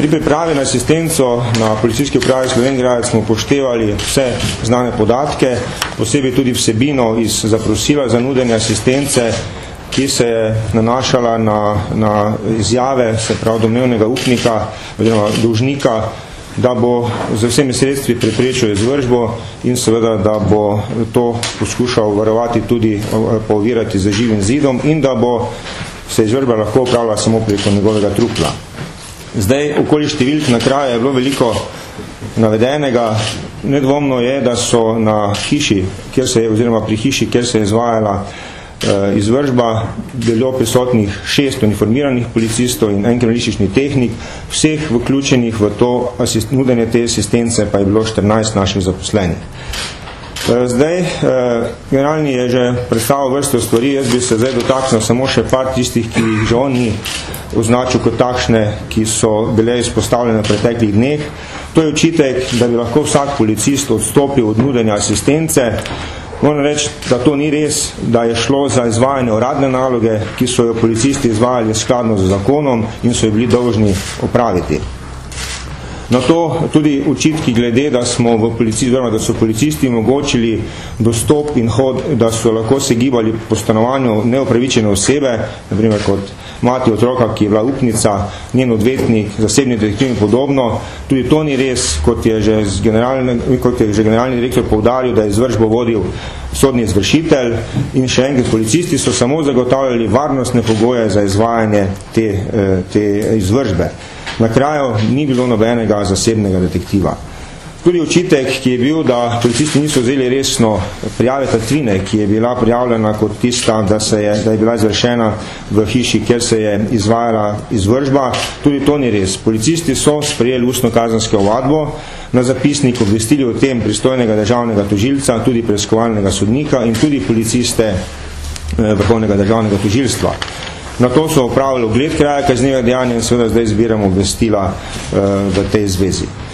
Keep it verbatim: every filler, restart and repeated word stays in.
Pri pripravi na asistenco na policijski upravi Slovenjgradec smo upoštevali vse znane podatke, posebej tudi vsebino iz zaprosila za nudenje asistence, ki se je nanašala na, na izjave, se pravi domnevnega upnika oziroma dolžnika, da bo z vsemi sredstvi preprečil izvršbo in seveda, da bo to poskušal varovati tudi, povirati za živim zidom in da bo se izvršba lahko upravila samo preko njegovega trupla. Zdaj, okoli številk na kraju je bilo veliko navedenega. Nedvomno je, da so na hiši, kjer se je, oziroma pri hiši, kjer se je izvajala eh, izvršba, bilo prisotnih šest uniformiranih policistov in en kriminalistični tehnik, vseh vključenih v to asist, nudenje te asistence pa je bilo štirinajst naših zaposlenih. Zdaj, generalni je že predstavil vrsto stvari, jaz bi se zdaj dotaknil samo še par tistih, ki jih že on ni označil kot takšne, ki so bile izpostavljene v preteklih dneh. To je očitek, da bi lahko vsak policist odstopil od nudenja asistence. Moram reči, da to ni res, da je šlo za izvajanje uradne naloge, ki so jo policisti izvajali skladno z zakonom in so jo bili dolžni opraviti. Na to tudi očitki glede, da smo v policiji, da so policisti omogočili dostop in hod, da so lahko se gibali po stanovanju neupravičene osebe, naprimer kot mati otroka, ki je bila upnica, njen odvetnik, zasebni detektiv in podobno. Tudi to ni res, kot je že, kot je že generalni direktor poudaril, da je izvršbo vodil sodni izvršitelj in še enkrat policisti so samo zagotavljali varnostne pogoje za izvajanje te, te izvršbe. Na kraju ni bilo nobenega zasebnega detektiva. Tudi očitek, ki je bil, da policisti niso vzeli resno prijave tatvine, ki je bila prijavljena kot tista, da, se je, da je bila izvršena v hiši, kjer se je izvajala izvršba, tudi to ni res. Policisti so sprejeli ustno kazensko ovadbo, na zapisnik obvestili o tem pristojnega državnega tožilca, tudi preiskovalnega sodnika in tudi policiste vrhovnega državnega tožilstva. Na to so opravili ogled kraja kaznivega dejanja in seveda zdaj zbiramo obvestila uh, v tej zvezi.